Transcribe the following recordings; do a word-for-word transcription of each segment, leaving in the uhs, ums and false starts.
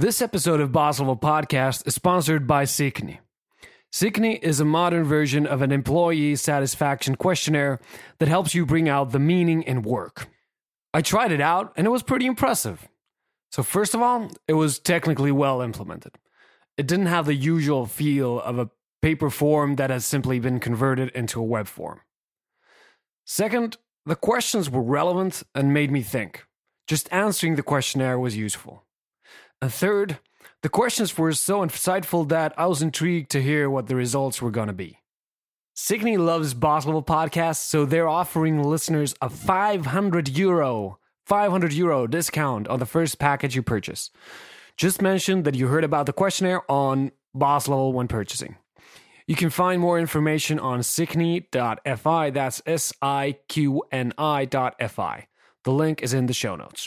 This episode of Boss Level Podcast is sponsored by Sikni. Sikni is a modern version of an employee satisfaction questionnaire that helps you bring out the meaning in work. I tried it out and it was pretty impressive. So first of all, it was technically well implemented. It didn't have the usual feel of a paper form that has simply been converted into a web form. Second, the questions were relevant and made me think. Just answering the questionnaire was useful. And third, the questions were so insightful that I was intrigued to hear what the results were going to be. Sikni loves Boss Level Podcasts, so they're offering listeners a five hundred euro, five hundred euro discount on the first package you purchase. Just mention that you heard about the questionnaire on Boss Level when purchasing. You can find more information on sikni dot f i, that's S I Q N I dot F I. The link is in the show notes.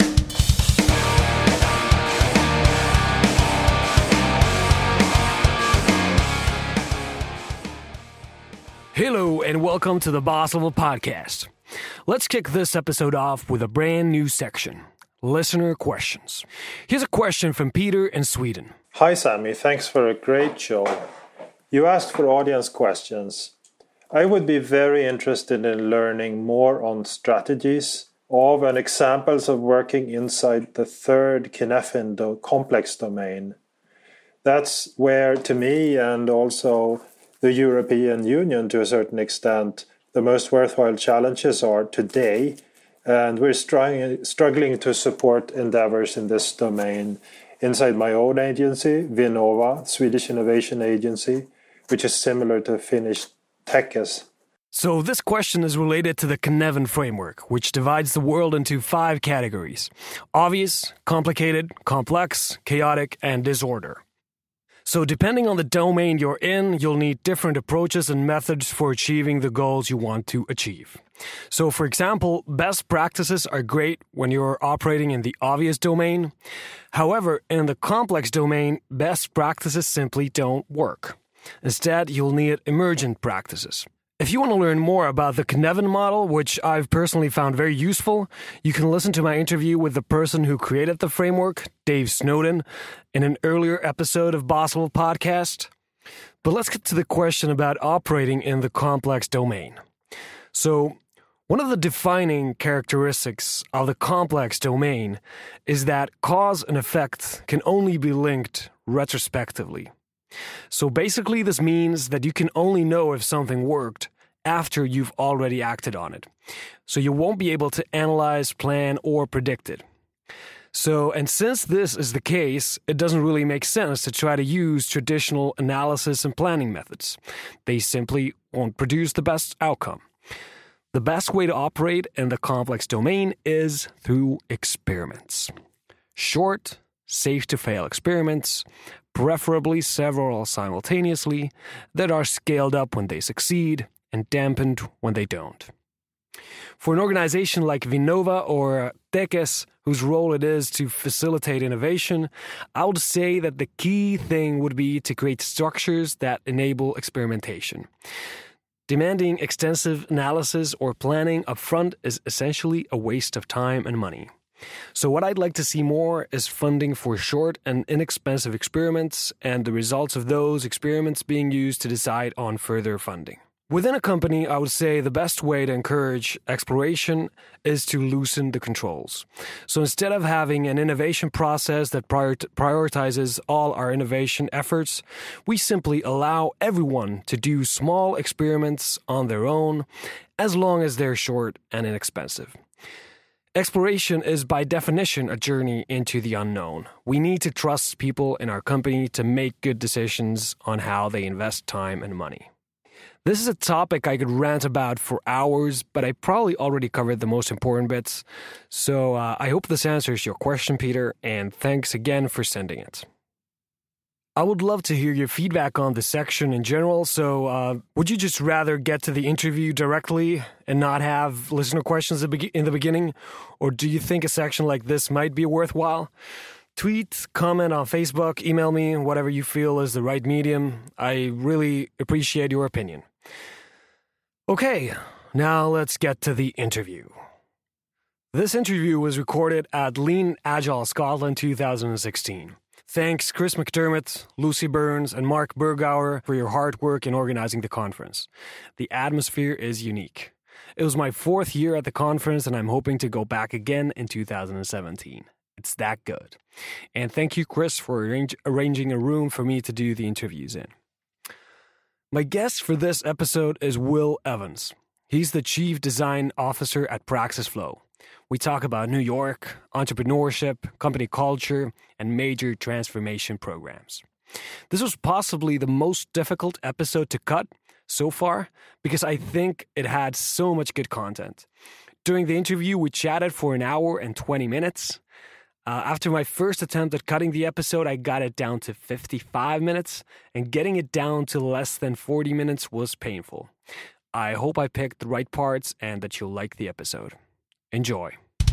Hello and welcome to the Boss Level Podcast. Let's kick this episode off with a brand new section, Listener Questions. Here's a question from Peter in Sweden. Hi Sammy, thanks for a great show. You asked for audience questions. I would be very interested in learning more on strategies of and examples of working inside the third Cynefin do- complex domain. That's where, to me, and also the European Union to a certain extent, the most worthwhile challenges are today, and we're str- struggling to support endeavors in this domain inside my own agency, Vinnova, Swedish Innovation Agency, which is similar to Finnish Tekes. So this question is related to the Cynefin framework, which divides the world into five categories: obvious, complicated, complex, chaotic, and disorder. So depending on the domain you're in, you'll need different approaches and methods for achieving the goals you want to achieve. So for example, best practices are great when you're operating in the obvious domain. However, in the complex domain, best practices simply don't work. Instead, you'll need emergent practices. If you want to learn more about the Cynefin model, which I've personally found very useful, you can listen to my interview with the person who created the framework, Dave Snowden, in an earlier episode of Boss Level Podcast. But let's get to the question about operating in the complex domain. So, one of the defining characteristics of the complex domain is that cause and effect can only be linked retrospectively. So basically this means that you can only know if something worked after you've already acted on it. So you won't be able to analyze, plan, or predict it. So, and since this is the case, it doesn't really make sense to try to use traditional analysis and planning methods. They simply won't produce the best outcome. The best way to operate in the complex domain is through experiments. Short, safe-to-fail experiments, preferably several simultaneously, that are scaled up when they succeed and dampened when they don't. For an organization like Vinnova or Tekes, whose role it is to facilitate innovation, I would say that the key thing would be to create structures that enable experimentation. Demanding extensive analysis or planning upfront is essentially a waste of time and money. So what I'd like to see more is funding for short and inexpensive experiments and the results of those experiments being used to decide on further funding. Within a company, I would say the best way to encourage exploration is to loosen the controls. So instead of having an innovation process that prior- prioritizes all our innovation efforts, we simply allow everyone to do small experiments on their own as long as they're short and inexpensive. Exploration is by definition a journey into the unknown. We need to trust people in our company to make good decisions on how they invest time and money. This is a topic I could rant about for hours, but I probably already covered the most important bits. So uh, I hope this answers your question, Peter, and thanks again for sending it. I would love to hear your feedback on the section in general, so uh, would you just rather get to the interview directly and not have listener questions in the beginning? Or do you think a section like this might be worthwhile? Tweet, comment on Facebook, email me, whatever you feel is the right medium. I really appreciate your opinion. Okay, now let's get to the interview. This interview was recorded at Lean Agile Scotland two thousand sixteen. Thanks Chris McDermott, Lucy Burns, and Mark Burgauer for your hard work in organizing the conference. The atmosphere is unique. It was my fourth year at the conference, and I'm hoping to go back again in two thousand seventeen. It's that good. And thank you, Chris, for arrange- arranging a room for me to do the interviews in. My guest for this episode is Will Evans. He's the Chief Design Officer at Praxis Flow. We talk about New York, entrepreneurship, company culture, and major transformation programs. This was possibly the most difficult episode to cut so far because I think it had so much good content. During the interview, we chatted for an hour and twenty minutes. Uh, after my first attempt at cutting the episode, I got it down to fifty-five minutes, and getting it down to less than forty minutes was painful. I hope I picked the right parts and that you'll like the episode. Enjoy.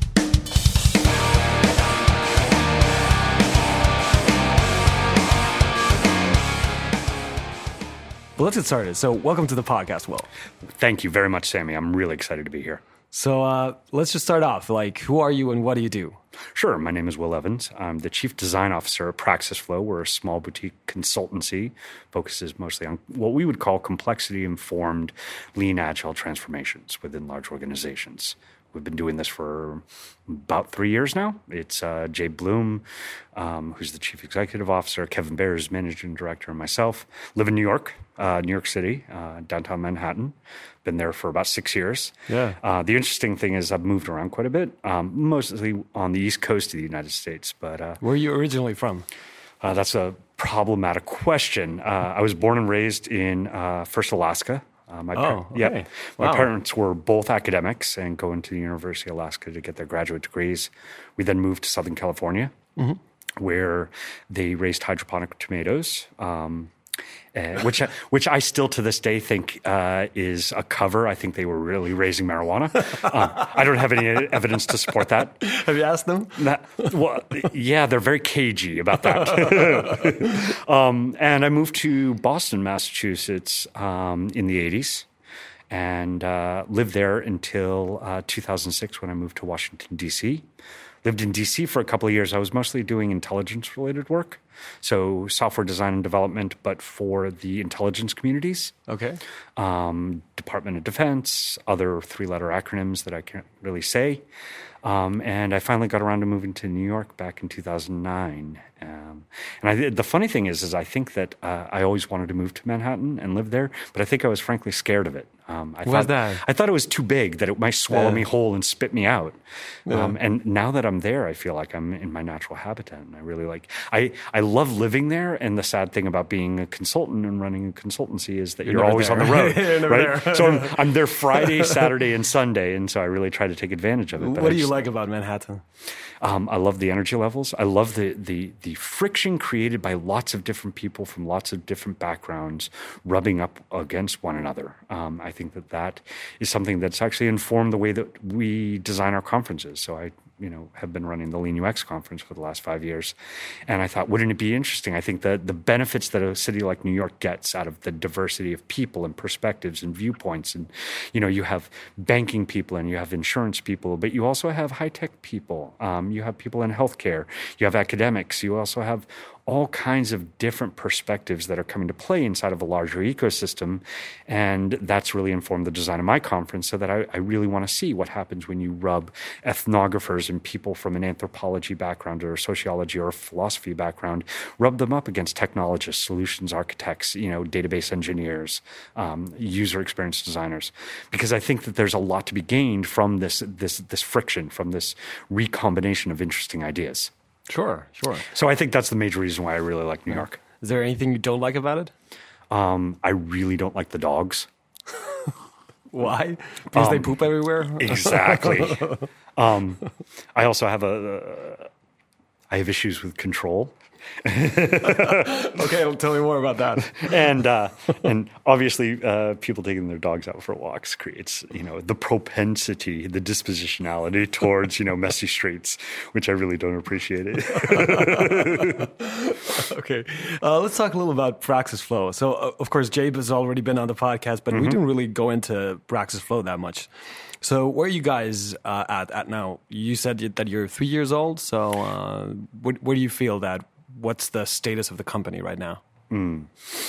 Well, let's get started. So welcome to the podcast, Will. Thank you very much, Sammy. I'm really excited to be here. So uh, let's just start off. Like, who are you and what do you do? Sure. My name is Will Evans. I'm the Chief Design Officer at Praxis Flow. We're a small boutique consultancy, focuses mostly on what we would call complexity-informed lean agile transformations within large organizations. We've been doing this for about three years now. It's uh, Jay Bloom, um, who's the Chief Executive Officer, Kevin Bear is Managing Director, and myself. Live in New York, uh, New York City, uh, downtown Manhattan. Been there for about six years. Yeah. Uh, the interesting thing is I've moved around quite a bit, um, mostly on the East Coast of the United States. But uh, where are you originally from? Uh, that's a problematic question. Uh, I was born and raised in uh, First Alaska. Uh, my oh, par- okay. yeah. My Wow. parents were both academics and going to the University of Alaska to get their graduate degrees. We then moved to Southern California, mm-hmm. where they raised hydroponic tomatoes, um, uh, which I, which I still to this day think uh, is a cover. I think they were really raising marijuana. um, I don't have any evidence to support that. Have you asked them? That, well, yeah, they're very cagey about that. um, and I moved to Boston, Massachusetts um, in the eighties and uh, lived there until uh, two thousand six when I moved to Washington, D C. Lived in D C for a couple of years. I was mostly doing intelligence-related work, so software design and development, but for the intelligence communities. Okay. Um, Department of Defense, other three-letter acronyms that I can't really say. Um, and I finally got around to moving to New York back in two thousand nine. Um, and I, the funny thing is, is I think that uh, I always wanted to move to Manhattan and live there, but I think I was frankly scared of it. Um, I Why's thought, that? I thought it was too big, that it might swallow Yeah. me whole and spit me out. Yeah. Um, and now that I'm there, I feel like I'm in my natural habitat. And I really like, I, I love living there. And the sad thing about being a consultant and running a consultancy is that You're you're, never always there. on the road, You're never right? there. So I'm, I'm there Friday, Saturday, and Sunday. And so I really try to take advantage of it. But What I do you just- like about Manhattan? Um, I love the energy levels. I love the, the the friction created by lots of different people from lots of different backgrounds rubbing up against one another. Um, I think that that is something that's actually informed the way that we design our conferences. So I, you know, have been running the Lean U X conference for the last five years, and I thought, wouldn't it be interesting? I think that the benefits that a city like New York gets out of the diversity of people and perspectives and viewpoints, and you know, you have banking people and you have insurance people, but you also have high tech people. Um, you have people in healthcare. You have academics. You also have all kinds of different perspectives that are coming to play inside of a larger ecosystem. And that's really informed the design of my conference, so that I, I really want to see what happens when you rub ethnographers and people from an anthropology background or a sociology or a philosophy background, rub them up against technologists, solutions architects, you know, database engineers, um, user experience designers. Because I think that there's a lot to be gained from this, this, this friction, from this recombination of interesting ideas. Sure, sure. So I think that's the major reason why I really like New Yeah. York. Is there anything you don't like about it? Um, I really don't like the dogs. Why? Because they Um, poop everywhere? Exactly. um, I also have a, uh, I have issues with control. Okay, well, tell me more about that. and uh, and obviously, uh, people taking their dogs out for walks creates, you know, the propensity, the dispositionality towards, you know, messy streets, which I really don't appreciate it. Okay, uh, let's talk a little about Praxis Flow. So, uh, of course, Jabe has already been on the podcast, but Mm-hmm. we didn't really go into Praxis Flow that much. So where are you guys uh, at at now? You said that you're three years old. So uh, what, where do you feel that? What's the status of the company right now? Mm.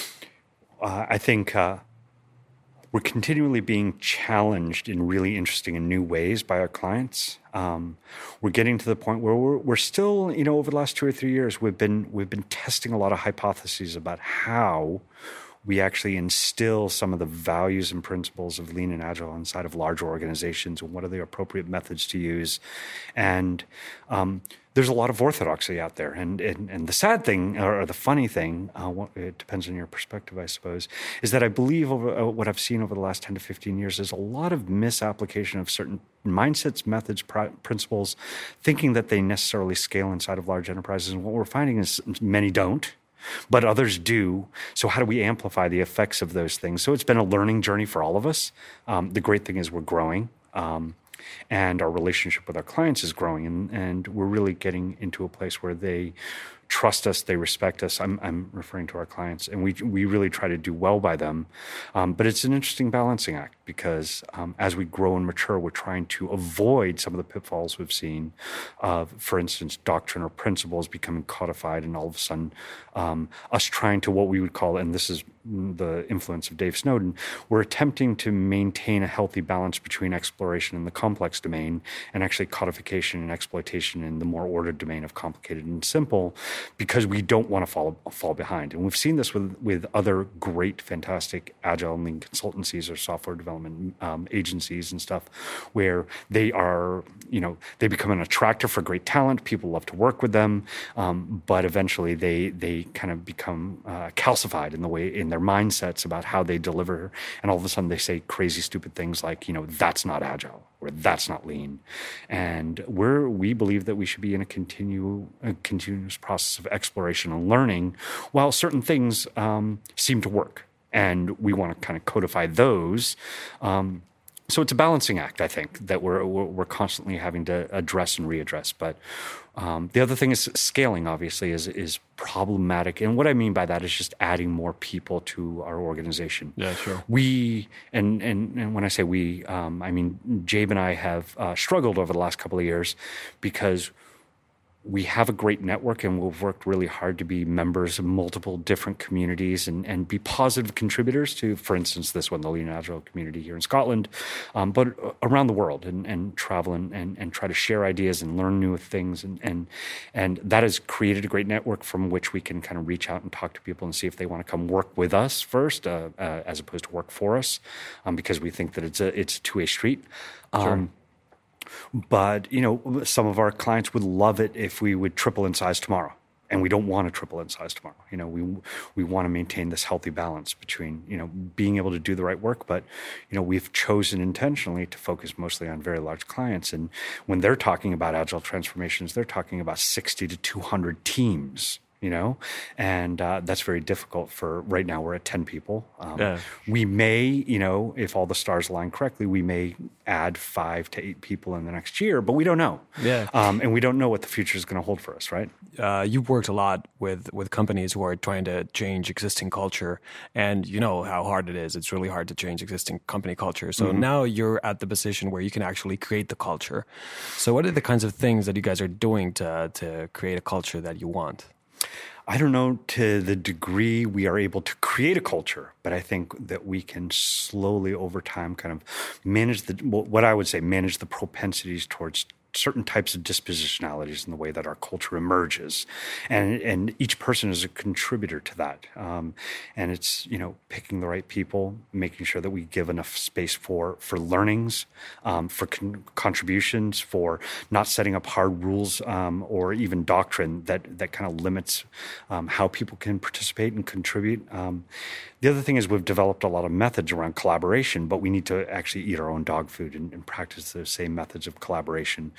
Uh, I think uh, we're continually being challenged in really interesting and new ways by our clients. Um, we're getting to the point where we're, we're still, you know, over the last two or three years, we've been we've been testing a lot of hypotheses about how we actually instill some of the values and principles of lean and agile inside of larger organizations, and what are the appropriate methods to use. And um, there's a lot of orthodoxy out there. And, and, and the sad thing, or the funny thing, uh, it depends on your perspective, I suppose, is that I believe over, uh, what I've seen over the last ten to fifteen years is a lot of misapplication of certain mindsets, methods, pr- principles, thinking that they necessarily scale inside of large enterprises. And what we're finding is many don't, but others do. So how do we amplify the effects of those things? So it's been a learning journey for all of us. Um, the great thing is we're growing. Um, and our relationship with our clients is growing, and, and we're really getting into a place where they trust us, they respect us. I'm, I'm referring to our clients, and we we really try to do well by them. Um, but it's an interesting balancing act, because um, as we grow and mature, we're trying to avoid some of the pitfalls we've seen of, for instance, doctrine or principles becoming codified, and all of a sudden um, us trying to, what we would call, and this is the influence of Dave Snowden, we're attempting to maintain a healthy balance between exploration in the complex domain and actually codification and exploitation in the more ordered domain of complicated and simple, because we don't want to fall fall behind. And we've seen this with, with other great, fantastic agile and lean consultancies or software development um, agencies and stuff, where they are, you know, they become an attractor for great talent. People love to work with them, um, but eventually they they kind of become uh, calcified in the way in their mindsets about how they deliver, and all of a sudden they say crazy, stupid things like, you know, that's not agile or that's not lean. And we're we believe that we should be in a continue a continuous process of exploration and learning, while certain things um, seem to work, and we want to kind of codify those. Um, so it's a balancing act, I think, that we're we're, we're constantly having to address and readdress. But um, the other thing is scaling. Obviously, is is problematic, and what I mean by that is just adding more people to our organization. Yeah, sure. We and and, and when I say we, um, I mean Jabe and I have uh, struggled over the last couple of years, because we have a great network, and we've worked really hard to be members of multiple different communities and, and be positive contributors to, for instance, this one, the Lean and Agile community here in Scotland, um, but around the world, and, and travel and, and, and try to share ideas and learn new things. And, and, and that has created a great network from which we can kind of reach out and talk to people and see if they want to come work with us first, uh, uh, as opposed to work for us, um, because we think that it's a, it's a two-way street. Um, Sure. But, you know, some of our clients would love it if we would triple in size tomorrow. And we don't want to triple in size tomorrow. You know, we we want to maintain this healthy balance between, you know, being able to do the right work. But, you know, we've chosen intentionally to focus mostly on very large clients. And when they're talking about agile transformations, they're talking about sixty to two hundred teams. You know, and uh, that's very difficult for right now. We're at ten people. Um, yeah. We may, you know, if all the stars align correctly, we may add five to eight people in the next year, but we don't know. Yeah. Um, and we don't know what the future is going to hold for us, right? Uh, you've worked a lot with, with companies who are trying to change existing culture, and you know how hard it is. It's really hard to change existing company culture. So mm-hmm. now you're at the position where you can actually create the culture. So what are the kinds of things that you guys are doing to to create a culture that you want? I don't know to the degree we are able to create a culture, but I think that we can slowly over time kind of manage the, what I would say, manage the propensities towards certain types of dispositionalities in the way that our culture emerges. And and each person is a contributor to that. Um, and it's, you know, picking the right people, making sure that we give enough space for, for learnings, um, for con- contributions, for not setting up hard rules um, or even doctrine that, that kind of limits um, how people can participate and contribute. Um, the other thing is we've developed a lot of methods around collaboration, but we need to actually eat our own dog food and, and practice those same methods of collaboration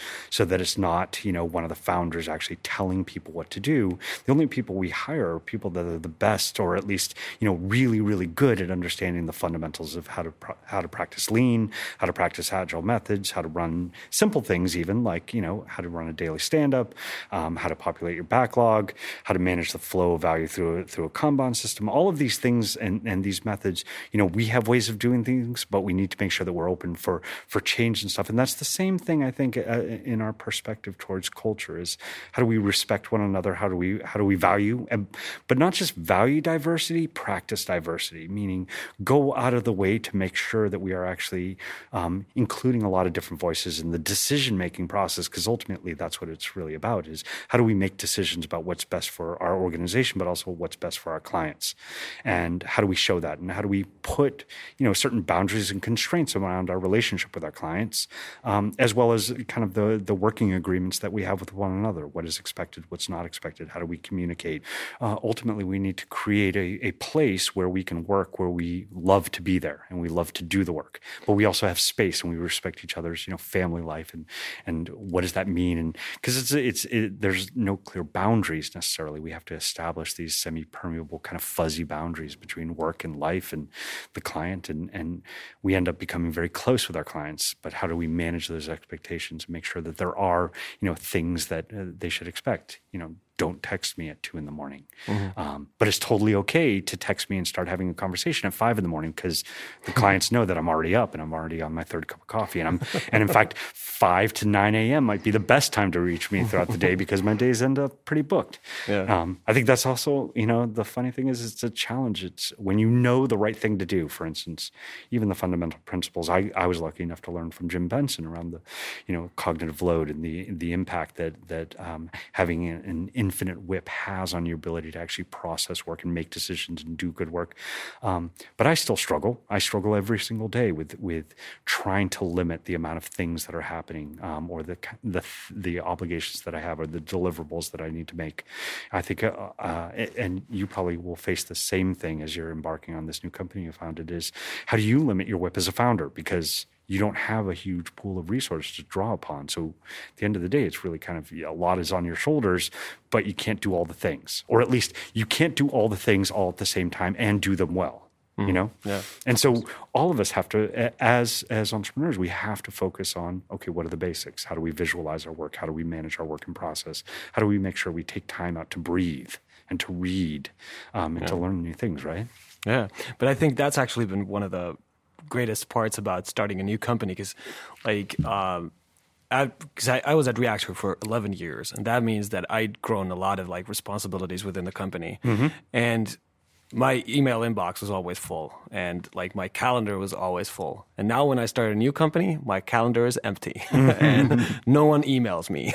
so that it's not, you know, one of the founders actually telling people what to do. The only people we hire are people that are the best, or at least, you know, really, really good at understanding the fundamentals of how to how to practice lean, how to practice agile methods, how to run simple things, even like, you know, how to run a daily stand-up, um, how to populate your backlog, how to manage the flow of value through a, through a Kanban system. All of these things and, and these methods, you know, we have ways of doing things, but we need to make sure that we're open for for change and stuff. And that's the same thing, I think, uh, in our perspective towards culture is how do we respect one another? How do we how do we value, and, but not just value diversity, practice diversity, meaning go out of the way to make sure that we are actually um, including a lot of different voices in the decision-making process, because ultimately that's what it's really about, is how do we make decisions about what's best for our organization, but also what's best for our clients, and how do we show that, and how do we put, you know, certain boundaries and constraints around our relationship with our clients, um, as well as kind of the the working agreements that we have with one another. What is expected, what's not expected, how do we communicate? Uh, ultimately, we need to create a, a place where we can work, where we love to be there and we love to do the work, but we also have space and we respect each other's, you know, family life, and and what does that mean? And because it's it's it, there's no clear boundaries necessarily. We have to establish these semi-permeable kind of fuzzy boundaries between work and life and the client, and and we end up becoming very close with our clients. But how do we manage those expectations and make sure that there are, you know, things that uh, they should expect? You know, don't text me at two in the morning. Mm-hmm. Um, but it's totally okay to text me and start having a conversation at five in the morning, because the clients know that I'm already up and I'm already on my third cup of coffee. And I'm, and in fact, five to nine a.m. might be the best time to reach me throughout the day, because my days end up pretty booked. Yeah. Um, I think that's also, you know, the funny thing is it's a challenge. It's when you know the right thing to do. For instance, even the fundamental principles, I, I was lucky enough to learn from Jim Benson around the, you know, cognitive load and the, the impact that, that um, having an, an infinite whip has on your ability to actually process work and make decisions and do good work. Um, but I still struggle. I struggle every single day with with trying to limit the amount of things that are happening, um, or the, the the obligations that I have, or the deliverables that I need to make. I think, uh, uh, and you probably will face the same thing as you're embarking on this new company you founded, is how do you limit your whip as a founder? Because you don't have a huge pool of resources to draw upon. So at the end of the day, it's really kind of, a lot is on your shoulders, but you can't do all the things. Or at least you can't do all the things all at the same time and do them well, mm-hmm. you know? Yeah. And so all of us have to, as as entrepreneurs, we have to focus on, okay, what are the basics? How do we visualize our work? How do we manage our work in process? How do we make sure we take time out to breathe and to read um, and yeah. to learn new things, right? Yeah. But I think that's actually been one of the greatest parts about starting a new company, because like um because I, I was at Reactor for eleven years, and that means that I'd grown a lot of like responsibilities within the company, mm-hmm. and my email inbox was always full, and like my calendar was always full. And now when I start a new company, my calendar is empty and no one emails me.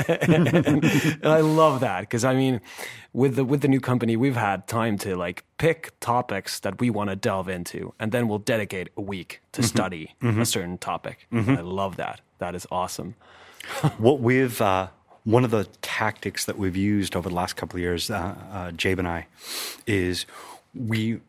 and, and I love that, because I mean, with the with the new company, we've had time to like pick topics that we want to delve into, and then we'll dedicate a week to mm-hmm. study mm-hmm. a certain topic. Mm-hmm. I love that. That is awesome. What we've uh One of the tactics that we've used over the last couple of years, uh, uh, Jabe and I, is we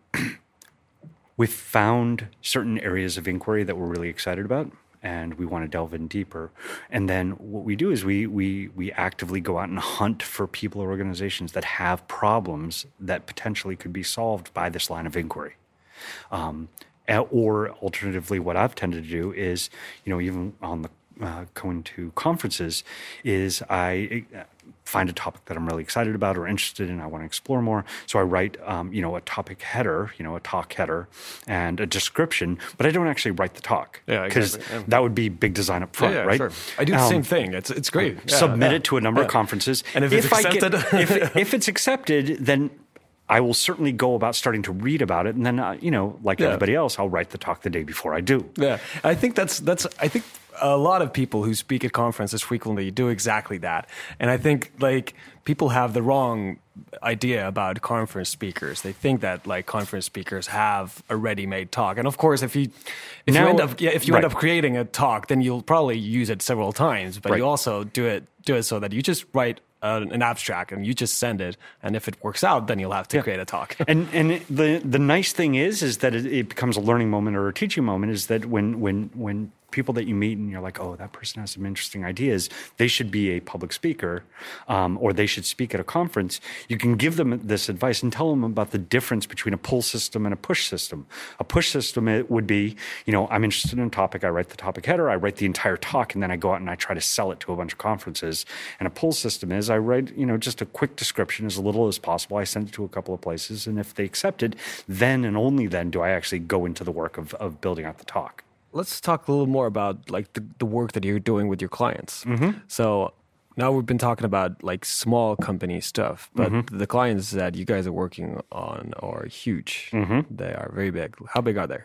we've found certain areas of inquiry that we're really excited about, and we want to delve in deeper. And then what we do is we we we actively go out and hunt for people or organizations that have problems that potentially could be solved by this line of inquiry. Um, or alternatively, what I've tended to do is, you know, even on the Uh, going to conferences, is I uh, find a topic that I'm really excited about or interested in, I want to explore more. So I write, um, you know, a topic header, you know, a talk header and a description, but I don't actually write the talk. Yeah, because exactly. yeah. that would be big design up front, yeah, yeah, right? Sure. I do the um, same thing. It's it's great. Yeah, submit yeah. it to a number yeah. of conferences. And if it's if accepted? I get, if, if it's accepted, then I will certainly go about starting to read about it, and then uh, you know, like yeah. everybody else, I'll write the talk the day before I do. Yeah, I think that's that's I think a lot of people who speak at conferences frequently do exactly that, and I think like people have the wrong idea about conference speakers. They think that like conference speakers have a ready-made talk, and of course, if you if now, you end up yeah, if you right. end up creating a talk, then you'll probably use it several times. But right. you also do it do it so that you just write Uh, an abstract and you just send it, and if it works out, then you'll have to yeah. create a talk. and and the the nice thing is is that it, it becomes a learning moment or a teaching moment, is that when when when people that you meet and you're like, oh, that person has some interesting ideas. They should be a public speaker, um, or they should speak at a conference. You can give them this advice and tell them about the difference between a pull system and a push system. A push system it would be, you know, I'm interested in a topic. I write the topic header. I write the entire talk, and then I go out and I try to sell it to a bunch of conferences. And a pull system is I write, you know, just a quick description, as little as possible. I send it to a couple of places, and if they accept it, then and only then do I actually go into the work of, of building out the talk. Let's talk a little more about like the, the work that you're doing with your clients. Mm-hmm. So now we've been talking about like small company stuff, but mm-hmm. the clients that you guys are working on are huge. Mm-hmm. They are very big. How big are they?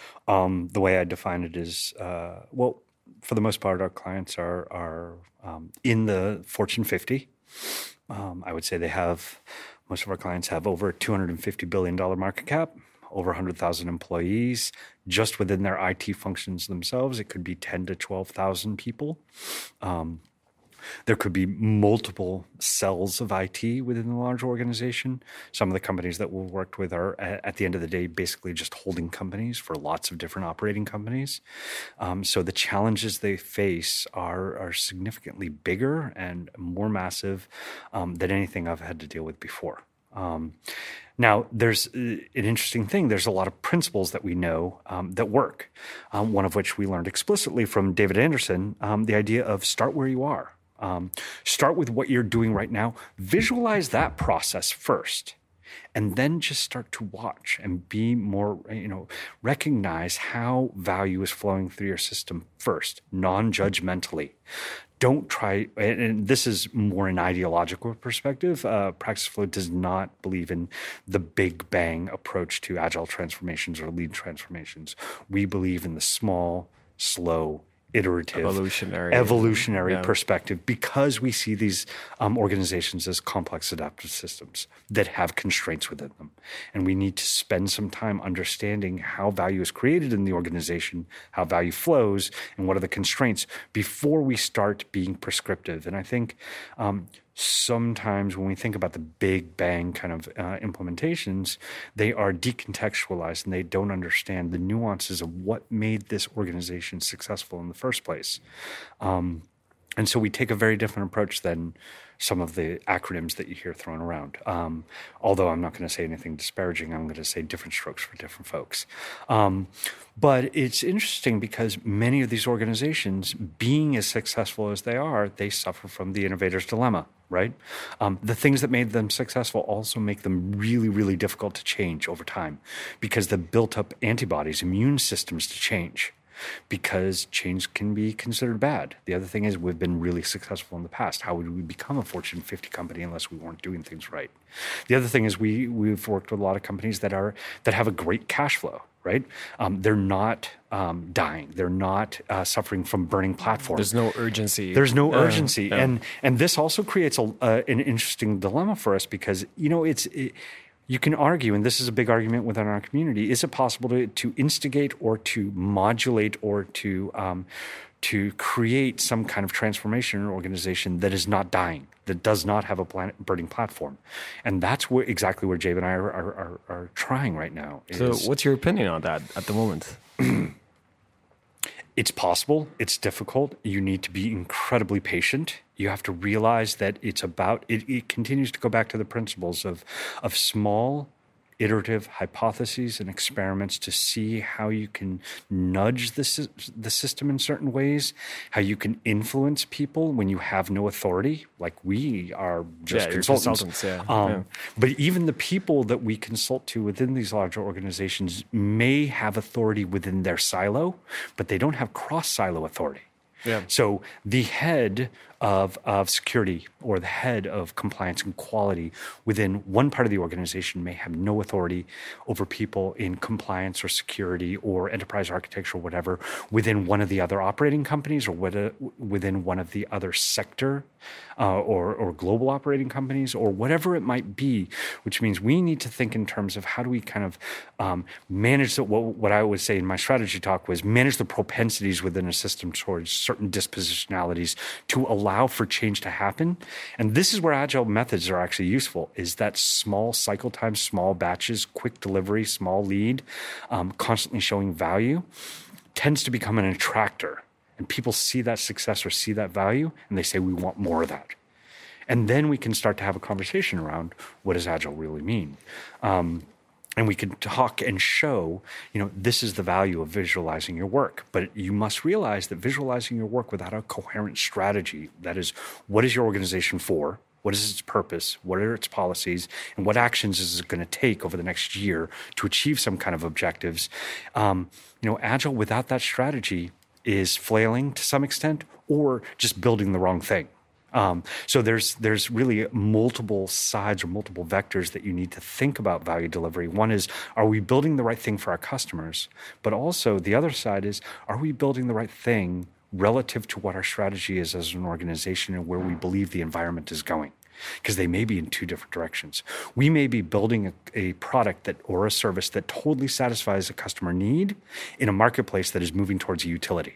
um, the way I define it is, uh, well, for the most part, our clients are, are um, in the Fortune fifty. Um, I would say they have, most of our clients have over two hundred fifty billion dollars market cap, over one hundred thousand employees. Just within their I T functions themselves, it could be ten to twelve thousand people. Um, there could be multiple cells of I T within the large organization. Some of the companies that we've worked with are, at the end of the day, basically just holding companies for lots of different operating companies. Um, so the challenges they face are, are significantly bigger and more massive um, than anything I've had to deal with before. Um, now, there's an interesting thing. There's a lot of principles that we know um, that work, um, one of which we learned explicitly from David Anderson, um, the idea of start where you are. Um, start with what you're doing right now. Visualize that process first, and then just start to watch and be more, you know, recognize how value is flowing through your system first, non-judgmentally. Don't try, and this is more an ideological perspective. Uh, Praxis Flow does not believe in the big bang approach to agile transformations or lean transformations. We believe in the small, slow, iterative, evolutionary, evolutionary yeah. perspective, because we see these um, organizations as complex adaptive systems that have constraints within them. And we need to spend some time understanding how value is created in the organization, how value flows, and what are the constraints before we start being prescriptive. And I think um, sometimes when we think about the big bang kind of uh, implementations, they are decontextualized and they don't understand the nuances of what made this organization successful in the first place. Um, and so we take a very different approach than some of the acronyms that you hear thrown around. Um, although I'm not going to say anything disparaging, I'm going to say different strokes for different folks. Um, but it's interesting because many of these organizations, being as successful as they are, they suffer from the innovator's dilemma, right? Um, the things that made them successful also make them really, really difficult to change over time because they've built up antibodies, immune systems to change, because change can be considered bad. The other thing is we've been really successful in the past. How would we become a Fortune fifty company unless we weren't doing things right? The other thing is we, we've worked with a lot of companies that are that have a great cash flow, right? Um, they're not um, dying. They're not uh, suffering from burning platforms. There's no urgency. There's no uh, urgency. Yeah. And and this also creates a, uh, an interesting dilemma for us because, you know, it's... It, you can argue, and this is a big argument within our community, is it possible to, to instigate or to modulate or to um, to create some kind of transformation in an organization that is not dying, that does not have a planet burning platform? And that's where, exactly where Jabe and I are, are, are, are trying right now. So what's your opinion on that at the moment? It's possible. It's difficult. You need to be incredibly patient. You have to realize that it's about, it, it continues to go back to the principles of, of small, iterative hypotheses and experiments to see how you can nudge the, the system in certain ways, how you can influence people when you have no authority, like we are just yeah, consultants. consultants yeah. Um, yeah. But even the people that we consult to within these larger organizations may have authority within their silo, but they don't have cross-silo authority. Yeah. So the head of, of security or the head of compliance and quality within one part of the organization may have no authority over people in compliance or security or enterprise architecture or whatever within one of the other operating companies or within one of the other sector uh, or, or global operating companies or whatever it might be, which means we need to think in terms of how do we kind of um, manage the, what, what I always say in my strategy talk was manage the propensities within a system towards certain dispositionalities to allow for change to happen. And this is where agile methods are actually useful, is that small cycle time, small batches, quick delivery, small lead, um, constantly showing value. tends to become an attractor. And people see that success or see that value, and they say, we want more of that. And then we can start to have a conversation around what does Agile really mean? Um, and we can talk and show, you know, this is the value of visualizing your work. But you must realize that visualizing your work without a coherent strategy, that is, what is your organization for? What is its purpose? What are its policies? And what actions is it going to take over the next year to achieve some kind of objectives? Um, you know, Agile without that strategy is flailing to some extent or just building the wrong thing. Um, so there's there's really multiple sides or multiple vectors that you need to think about value delivery. One is, are we building the right thing for our customers? But also the other side is, are we building the right thing relative to what our strategy is as an organization and where we believe the environment is going? Because they may be in two different directions. We may be building a, a product that or a service that totally satisfies a customer need in a marketplace that is moving towards a utility.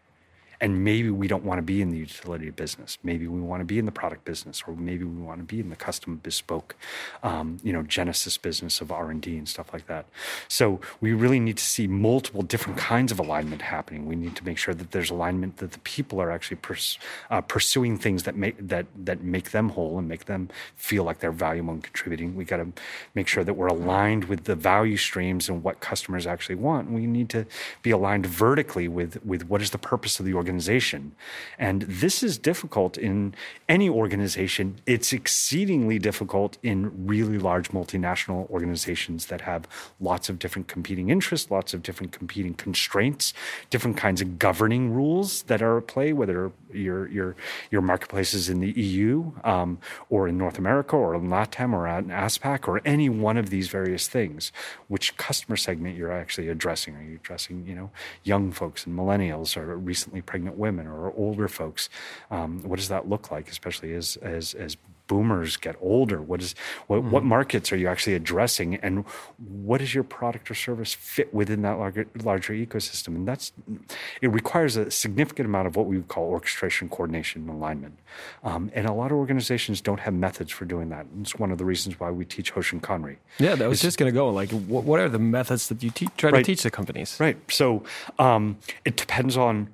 And maybe we don't want to be in the utility business. Maybe we want to be in the product business, or maybe we want to be in the custom bespoke, um, you know, Genesis business of R and D and stuff like that. So we really need to see multiple different kinds of alignment happening. We need to make sure that there's alignment, that the people are actually pers- uh, pursuing things that make that that make them whole and make them feel like they're valuable and contributing. We got to make sure that we're aligned with the value streams and what customers actually want. And we need to be aligned vertically with with what is the purpose of the organization. Organization. And this is difficult in any organization. It's exceedingly difficult in really large multinational organizations that have lots of different competing interests, lots of different competing constraints, different kinds of governing rules that are at play, whether your your your marketplace is in the E U um, or in North America or in LATAM or in ASPAC or any one of these various things. Which customer segment you're actually addressing? Are you addressing, you know, young folks and millennials or recently pregnant women or older folks? Um, what does that look like, especially as as as boomers get older? What is what, mm-hmm. what markets are you actually addressing, and what does your product or service fit within that larger, larger ecosystem? And that's it requires a significant amount of what we would call orchestration, coordination, and alignment. Um, and a lot of organizations don't have methods for doing that. And it's one of the reasons why we teach Hoshin Kanri. Yeah, that was it's, just going to go. Like, what, what are the methods that you te- try right, to teach the companies? Right. So um, it depends on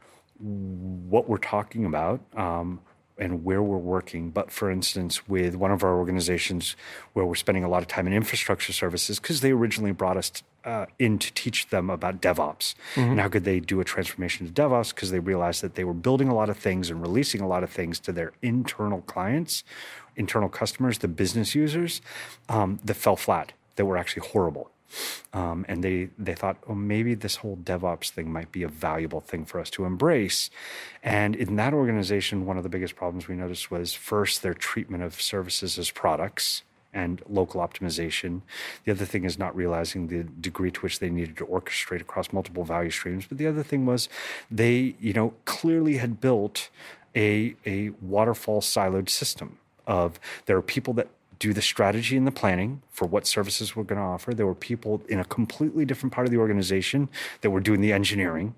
what we're talking about um, and where we're working. But for instance, with one of our organizations where we're spending a lot of time in infrastructure services, because they originally brought us uh, in to teach them about DevOps. Mm-hmm. And how could they do a transformation to DevOps? Because they realized that they were building a lot of things and releasing a lot of things to their internal clients, internal customers, the business users, um, that fell flat, that were actually horrible. Um, and they, they thought, oh, maybe this whole DevOps thing might be a valuable thing for us to embrace. And in that organization, one of the biggest problems we noticed was first their treatment of services as products and local optimization. The other thing is not realizing the degree to which they needed to orchestrate across multiple value streams. But the other thing was they, you know, clearly had built a, a waterfall siloed system of there are people that do the strategy and the planning for what services we're going to offer. There were people in a completely different part of the organization that were doing the engineering.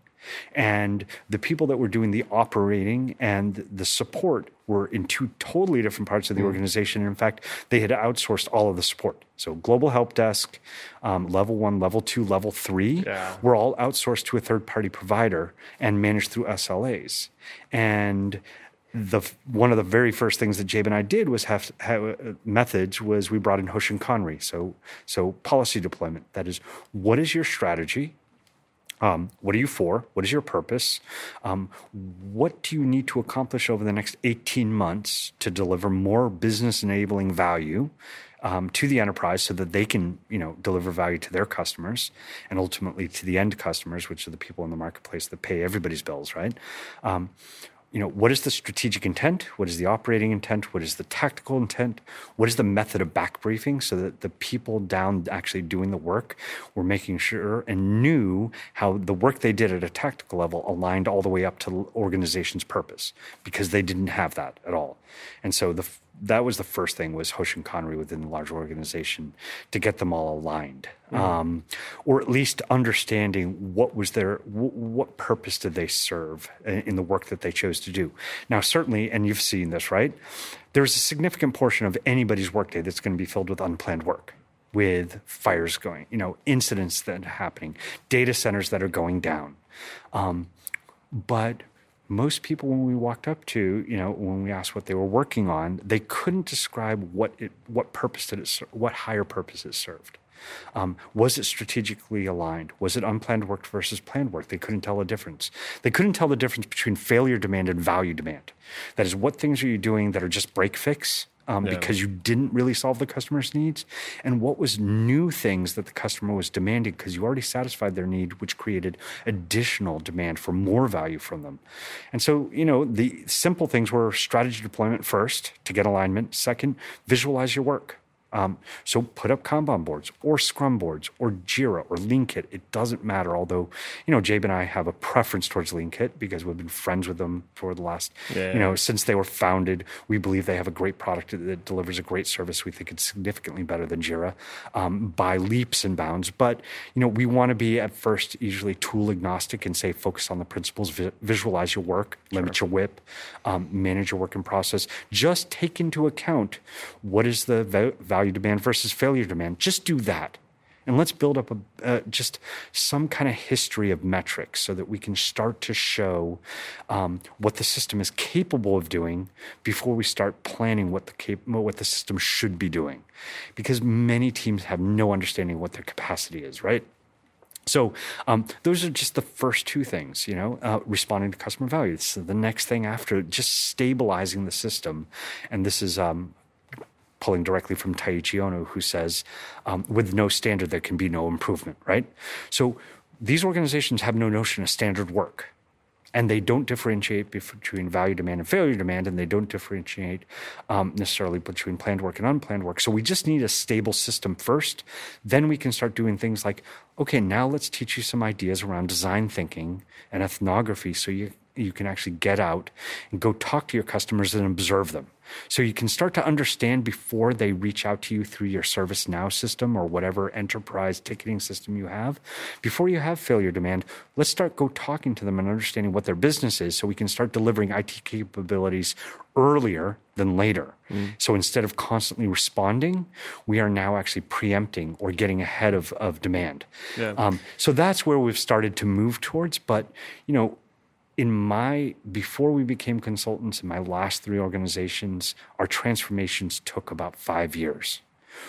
And the people that were doing the operating and the support were in two totally different parts of the mm. organization. And in fact, they had outsourced all of the support. So global help desk, um, level one, level two, level three, yeah. were all outsourced to a third-party provider and managed through S L As. And The one of the very first things that Jabe and I did was have, have uh, methods was we brought in Hoshin Kanri. So, so policy deployment. That is, what is your strategy? Um, what are you for? What is your purpose? Um, what do you need to accomplish over the next eighteen months to deliver more business enabling value um, to the enterprise so that they can, you know, deliver value to their customers and ultimately to the end customers, which are the people in the marketplace that pay everybody's bills, right? Um, You know, what is the strategic intent? What is the operating intent? What is the tactical intent? What is the method of back briefing so that the people down actually doing the work were making sure and knew how the work they did at a tactical level aligned all the way up to the organization's purpose, because they didn't have that at all. And so the that was the first thing was Hoshin Kanri within the large organization to get them all aligned, mm-hmm. um, or at least understanding what was their, w- what purpose did they serve in, in the work that they chose to do. Now, certainly, and you've seen this, right? There's a significant portion of anybody's workday that's going to be filled with unplanned work. with fires going, you know, incidents that are happening, data centers that are going down. Um, but most people, when we walked up to, you know, when we asked what they were working on, they couldn't describe what it, what purpose did it, what higher purpose it served. Um, was it strategically aligned? Was it unplanned work versus planned work? They couldn't tell the difference. They couldn't tell the difference between failure demand and value demand. That is, what things are you doing that are just break fix um, yeah. because you didn't really solve the customer's needs? And what was new things that the customer was demanding because you already satisfied their need, which created additional demand for more value from them. And so, you know, the simple things were strategy deployment first to get alignment. Second, visualize your work. Um, so put up Kanban boards or Scrum boards or Jira or LeanKit. It doesn't matter. Although, you know, Jabe and I have a preference towards LeanKit because we've been friends with them for the last, yeah. you know, since they were founded. We believe they have a great product that delivers a great service. We think it's significantly better than Jira um, by leaps and bounds. But, you know, we want to be at first usually tool agnostic and say focus on the principles, vi- visualize your work, limit sure. your whip, um, manage your work in process. Just take into account what is the value value demand versus failure demand. Just do that. And let's build up a, uh, just some kind of history of metrics so that we can start to show um, what the system is capable of doing before we start planning what the cap- what the system should be doing. Because many teams have no understanding of what their capacity is, right? So um, those are just the first two things, you know, uh, responding to customer value. So the next thing after, just stabilizing the system. And this is um, pulling directly from Taiichi Ohno, who says, um, with no standard, there can be no improvement, right? So these organizations have no notion of standard work. And they don't differentiate between value demand and failure demand, and they don't differentiate um, necessarily between planned work and unplanned work. So we just need a stable system first. Then we can start doing things like, okay, now let's teach you some ideas around design thinking and ethnography so you, you can actually get out and go talk to your customers and observe them. So you can start to understand before they reach out to you through your ServiceNow system or whatever enterprise ticketing system you have. Before you have failure demand, let's start go talking to them and understanding what their business is so we can start delivering I T capabilities earlier than later. Mm. So instead of constantly responding, we are now actually preempting or getting ahead of, of demand. Yeah. Um, so that's where we've started to move towards. But, you know, In my, before we became consultants, in my last three organizations, our transformations took about five years.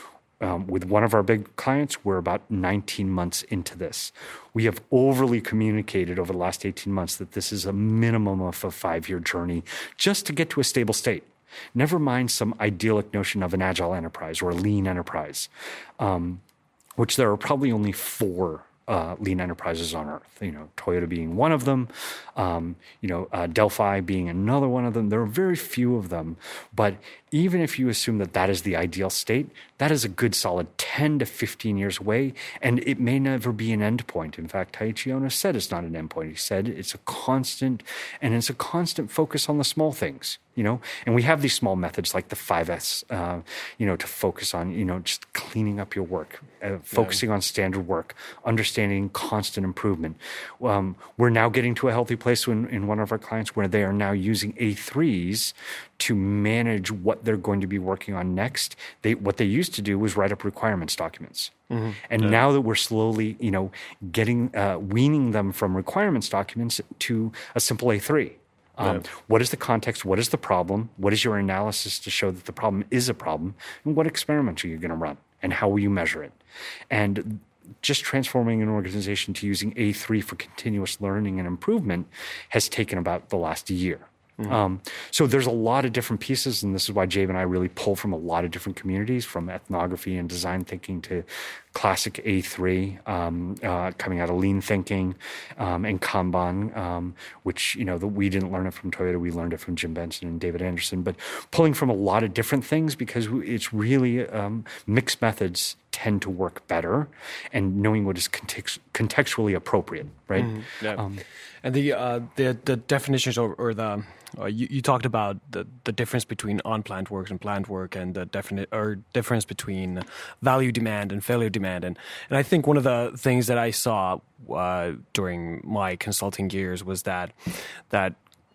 Um, with one of our big clients, we're about nineteen months into this. We have overly communicated over the last eighteen months that this is a minimum of a five-year journey just to get to a stable state. Never mind some idyllic notion of an agile enterprise or a lean enterprise, um, which there are probably only four Uh, lean enterprises on earth, you know, Toyota being one of them, um, you know, uh, Delphi being another one of them. There are very few of them. But even if you assume that that is the ideal state, that is a good solid ten to fifteen years away, and it may never be an endpoint. In fact, Taiichi Ohno said it's not an endpoint. He said it's a constant, and it's a constant focus on the small things, you know, and we have these small methods like the five S, uh, you know, to focus on, you know, just cleaning up your work, uh, focusing yeah. on standard work, understanding constant improvement. Um, we're now getting to a healthy place in, in one of our clients where they are now using A threes to manage what they're going to be working on next. They, what they used to do was write up requirements documents. Mm-hmm. And yeah. now that we're slowly, you know, getting, uh, weaning them from requirements documents to a simple A three. Um, yeah. What is the context? What is the problem? What is your analysis to show that the problem is a problem? And what experiments are you going to run? And how will you measure it? And just transforming an organization to using A three for continuous learning and improvement has taken about the last year. Mm-hmm. Um, so there's a lot of different pieces, and this is why Jabe and I really pull from a lot of different communities, from ethnography and design thinking to classic A three, um, uh, coming out of lean thinking um, and Kanban, um, which, you know, the, we didn't learn it from Toyota, we learned it from Jim Benson and David Anderson, but pulling from a lot of different things because it's really um, mixed methods tend to work better, and knowing what is context- contextually appropriate, right? Mm, yeah. Um, and the uh, the the definitions or, or the uh, you, you talked about the, the difference between unplanned work and planned work, and the definite or difference between value demand and failure demand, and and I think one of the things that I saw uh, during my consulting years was that that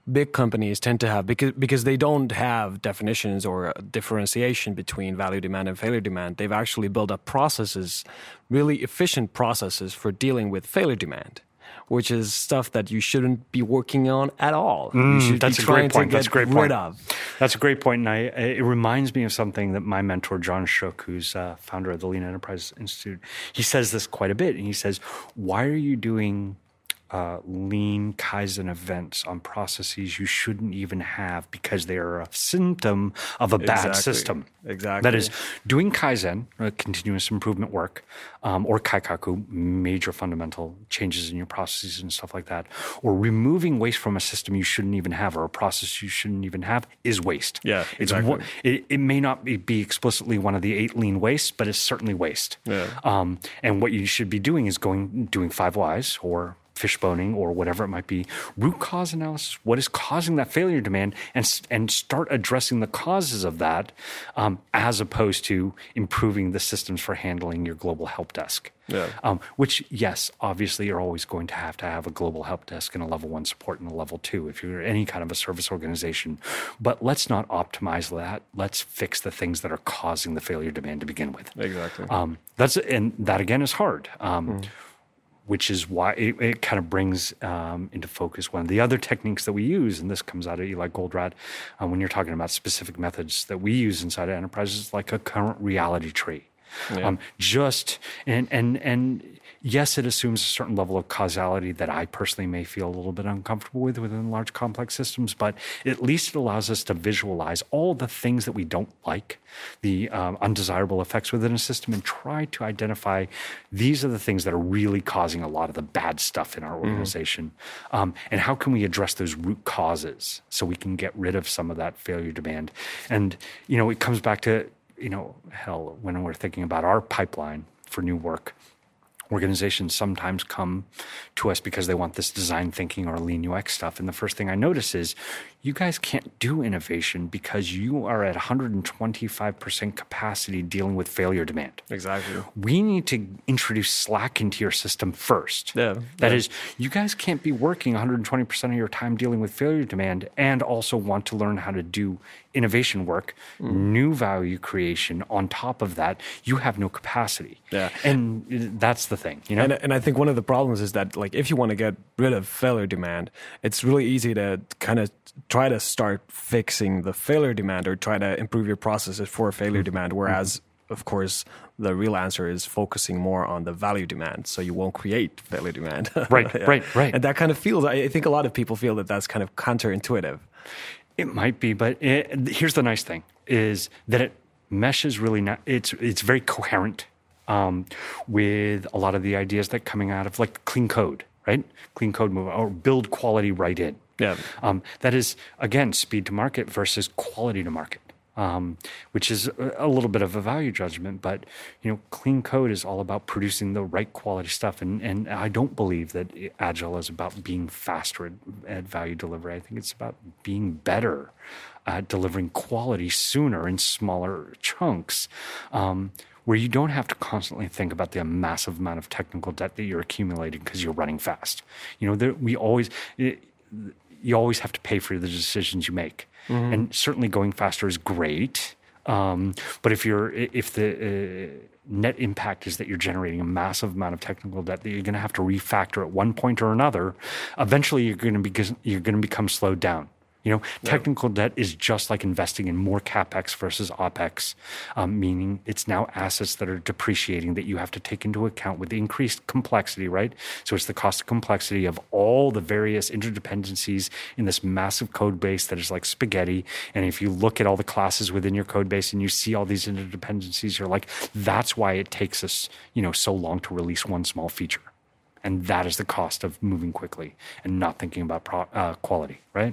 big companies tend to have, because because they don't have definitions or differentiation between value demand and failure demand. They've actually built up processes, really efficient processes for dealing with failure demand, which is stuff that you shouldn't be working on at all. Mm, you should that's be a trying great point. to get That's a great rid point. of. That's a great point, and I, it reminds me of something that my mentor, John Shook, who's uh, founder of the Lean Enterprise Institute, he says this quite a bit, and he says, why are you doing uh, lean Kaizen events on processes you shouldn't even have because they are a symptom of a bad Exactly. system? Exactly. That is, doing Kaizen, uh, continuous improvement work, um, or Kaikaku, major fundamental changes in your processes and stuff like that, or removing waste from a system you shouldn't even have or a process you shouldn't even have is waste. Yeah, It's exactly. one- it, it may not be, be explicitly one of the eight lean wastes, but it's certainly waste. Yeah. Um, and what you should be doing is going doing five whys or fishboning or whatever it might be, root cause analysis, what is causing that failure demand, and and start addressing the causes of that, um, as opposed to improving the systems for handling your global help desk. Yeah. Um, which, yes, obviously you're always going to have to have a global help desk and a level one support and a level two if you're any kind of a service organization. But let's not optimize that. Let's fix the things that are causing the failure demand to begin with. Exactly. Um, that's and that again is hard. Um, Mm. Which is why it, it kind of brings um, into focus one of the other techniques that we use, and this comes out of Eli Goldratt, uh, when you're talking about specific methods that we use inside of enterprises, like a current reality tree. Yeah. Um, just and and and yes, it assumes a certain level of causality that I personally may feel a little bit uncomfortable with within large complex systems, but at least it allows us to visualize all the things that we don't like, the um, undesirable effects within a system, and try to identify these are the things that are really causing a lot of the bad stuff in our organization. Mm-hmm. Um, and how can we address those root causes so we can get rid of some of that failure demand? And, you know, it comes back to, you know, hell, when we're thinking about our pipeline for new work, organizations sometimes come to us because they want this design thinking or lean U X stuff. And the first thing I notice is you guys can't do innovation because you are at one hundred twenty-five percent capacity dealing with failure demand. Exactly. We need to introduce slack into your system first. Yeah. That yeah. is, you guys can't be working one hundred twenty percent of your time dealing with failure demand and also want to learn how to do innovation work, mm. new value creation. On top of that, you have no capacity. Yeah. And that's the thing, you know? And, and I think one of the problems is that, like, if you want to get rid of failure demand, it's really easy to kind of try to start fixing the failure demand or try to improve your processes for failure mm-hmm. demand. Whereas, mm-hmm. of course, the real answer is focusing more on the value demand, so you won't create failure demand. Right, yeah. right, right. And that kind of feels, I think a lot of people feel that that's kind of counterintuitive. It might be, but it, here's the nice thing, is that it meshes really, not, it's it's very coherent um, with a lot of the ideas that are coming out of, like, clean code, right? Clean code movement, or build quality right in. Yeah. Um, that is, again, speed to market versus quality to market. Um, which is a little bit of a value judgment, but, you know, clean code is all about producing the right quality stuff. And, and I don't believe that Agile is about being faster at, at value delivery. I think it's about being better at delivering quality sooner in smaller chunks, um, where you don't have to constantly think about the massive amount of technical debt that you're accumulating because you're running fast. You know, there, we always, it, you always have to pay for the decisions you make. Mm-hmm. And certainly going faster is great, um, but if you're if the uh, net impact is that you're generating a massive amount of technical debt that you're going to have to refactor at one point or another, eventually you're going to be you're going to become slowed down. You know, yeah. Technical debt is just like investing in more CapEx versus OpEx, um, meaning it's now assets that are depreciating that you have to take into account with increased complexity, right? So it's the cost of complexity of all the various interdependencies in this massive code base that is like spaghetti. And if you look at all the classes within your code base and you see all these interdependencies, you're like, that's why it takes us, you know, so long to release one small feature. And that is the cost of moving quickly and not thinking about pro- uh, quality, right?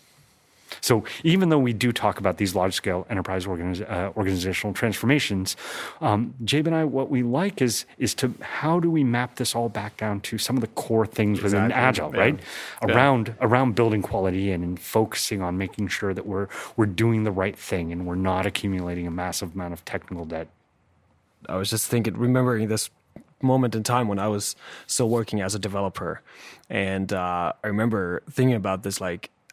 So even though we do talk about these large-scale enterprise organiz- uh, organizational transformations, um, Jabe and I, what we like is is to how do we map this all back down to some of the core things exactly. within Agile, yeah. right? Yeah. Around around building quality and, and focusing on making sure that we're we're doing the right thing and we're not accumulating a massive amount of technical debt. I was just thinking, remembering this moment in time when I was still working as a developer, and uh, I remember thinking about this, like,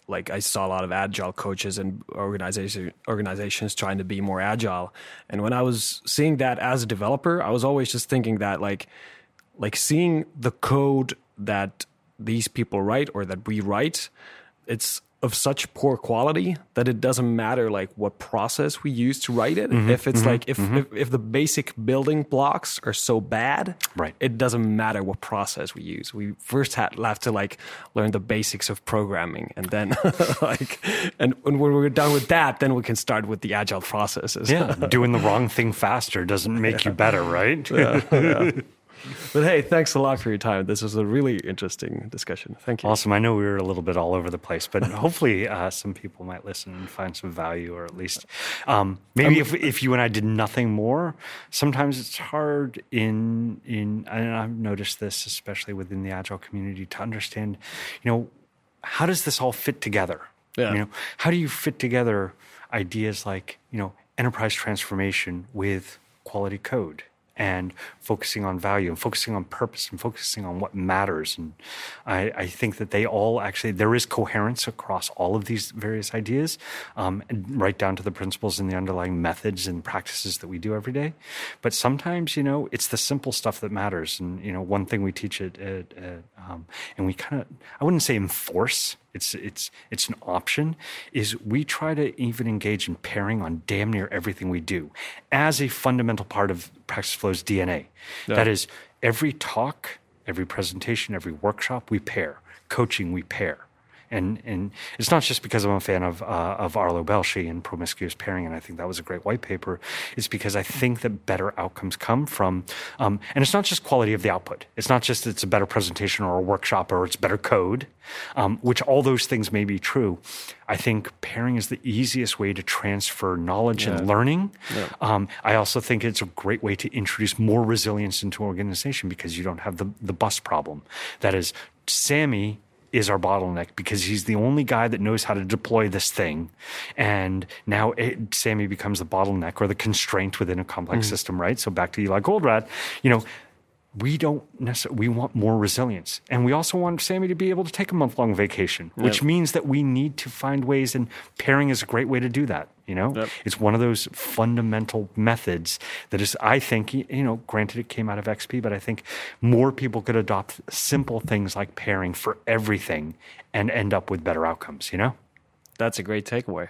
like I saw a lot of agile coaches and organization organizations trying to be more agile. And when I was seeing that as a developer, I was always just thinking that like, like seeing the code that these people write or that we write, it's of such poor quality that it doesn't matter like what process we use to write it. Mm-hmm, if it's mm-hmm, like if, mm-hmm. if if the basic building blocks are so bad, right, it doesn't matter what process we use. We first had have to like learn the basics of programming, and then like and, and when we're done with that, then we can start with the agile processes. Yeah, doing the wrong thing faster doesn't make yeah. you better, right? Yeah, yeah. But hey, thanks a lot for your time. This was a really interesting discussion. Thank you. Awesome. I know we were a little bit all over the place, but hopefully uh, some people might listen and find some value, or at least um, maybe um, if if you and I did nothing more. Sometimes it's hard in in and I've noticed this especially within the Agile community to understand, you know, how does this all fit together? Yeah. You know, how do you fit together ideas like, you know, enterprise transformation with quality code? And focusing on value and focusing on purpose and focusing on what matters. And I, I think that they all actually, there is coherence across all of these various ideas, um, and right down to the principles and the underlying methods and practices that we do every day. But sometimes, you know, it's the simple stuff that matters. And, you know, one thing we teach at, at, at um, and we kind of, I wouldn't say enforce, It's it's it's an option, is we try to even engage in pairing on damn near everything we do as a fundamental part of Praxis Flow's D N A. Yeah. That is, every talk, every presentation, every workshop, we pair. Coaching, we pair. And and it's not just because I'm a fan of uh, of Arlo Belshi and promiscuous pairing, and I think that was a great white paper. It's because I think that better outcomes come from, um, and it's not just quality of the output. It's not just it's a better presentation or a workshop or it's better code, um, which all those things may be true. I think pairing is the easiest way to transfer knowledge yeah. and learning. Yeah. Um, I also think it's a great way to introduce more resilience into an organization because you don't have the the bus problem. That is, Sammy is our bottleneck because he's the only guy that knows how to deploy this thing. And now it, Sammy becomes the bottleneck or the constraint within a complex mm. system, right? So back to Eli Goldratt, you know, we don't necessarily, we want more resilience. And we also want Sammy to be able to take a month-long vacation, yep. which means that we need to find ways, and pairing is a great way to do that, you know? Yep. It's one of those fundamental methods that is, I think, you know, granted it came out of X P, but I think more people could adopt simple things like pairing for everything and end up with better outcomes, you know? That's a great takeaway.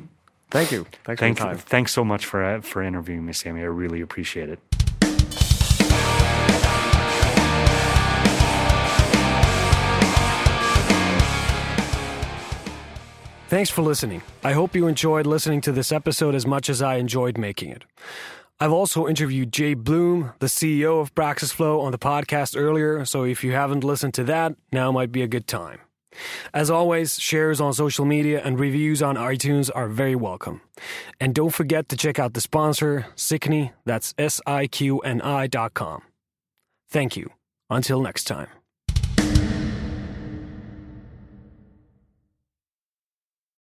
Thank you. Thanks Thank, for your time. Thanks so much for, uh, for interviewing me, Sammy. I really appreciate it. Thanks for listening. I hope you enjoyed listening to this episode as much as I enjoyed making it. I've also interviewed Jay Bloom, the C E O of Praxis Flow, on the podcast earlier, so if you haven't listened to that, now might be a good time. As always, shares on social media and reviews on iTunes are very welcome. And don't forget to check out the sponsor, Siqni, that's S I Q N I dot com. Thank you. Until next time.